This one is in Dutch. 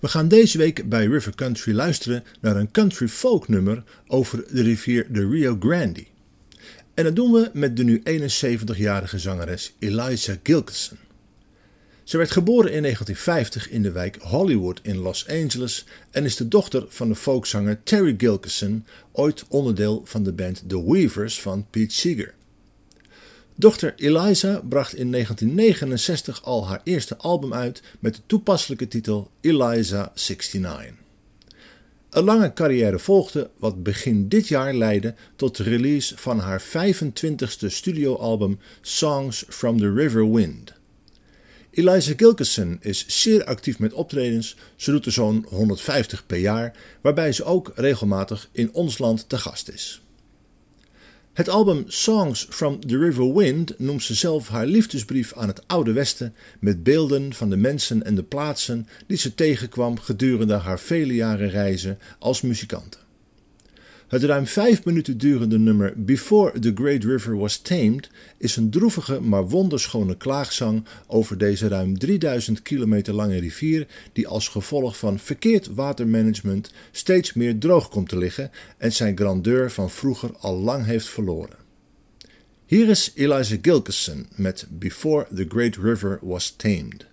We gaan deze week bij River Country luisteren naar een country folk nummer over de rivier de Rio Grande. En dat doen we met de nu 71-jarige zangeres Eliza Gilkyson. Ze werd geboren in 1950 in de wijk Hollywood in Los Angeles en is de dochter van de folkzanger Terry Gilkyson, ooit onderdeel van de band The Weavers van Pete Seeger. Dochter Eliza bracht in 1969 al haar eerste album uit met de toepasselijke titel Eliza 69. Een lange carrière volgde wat begin dit jaar leidde tot de release van haar 25e studioalbum Songs from the River Wind. Eliza Gilkyson is zeer actief met optredens, ze doet er zo'n 150 per jaar, waarbij ze ook regelmatig in ons land te gast is. Het album Songs from the River Wind noemt ze zelf haar liefdesbrief aan het Oude Westen met beelden van de mensen en de plaatsen die ze tegenkwam gedurende haar vele jaren reizen als muzikante. Het ruim 5 minuten durende nummer Before the Great River Was Tamed is een droevige maar wonderschone klaagzang over deze ruim 3000 kilometer lange rivier die als gevolg van verkeerd watermanagement steeds meer droog komt te liggen en zijn grandeur van vroeger al lang heeft verloren. Hier is Eliza Gilkyson met Before the Great River Was Tamed.